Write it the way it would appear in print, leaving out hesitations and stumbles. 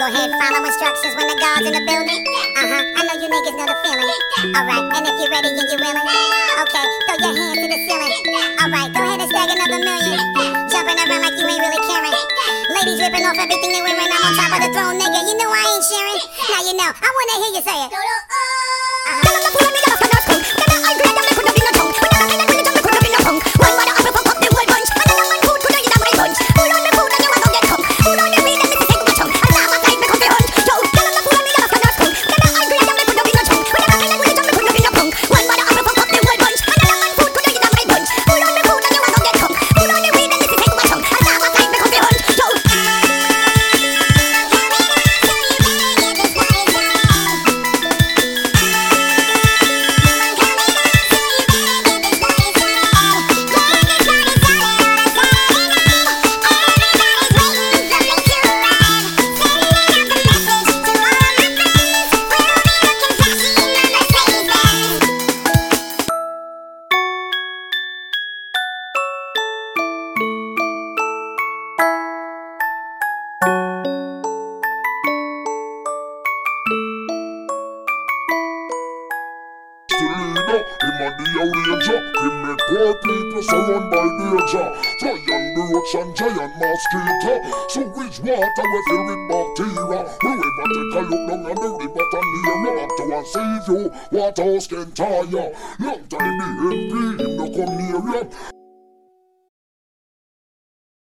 ahead, follow instructions when the guard's in the building. I know you niggas know the feeling. Alright, and if you're ready and you're willing, okay, throw your hands to the ceiling. Alright, go ahead and stack another million. Jumping around like you ain't really caring. Ladies ripping off everything they wearing. I'm on top of the throne, nigga. You know I ain't sharing. Now you know. I wanna hear you say it. Him and the outrager, him make poor people surrounded by danger. Giant roach and giant mosquito. So which water we fill with bacteria? Whoever take a look down on the river and near you back to and save you. What else can tire you? Long time me envy him no come near you.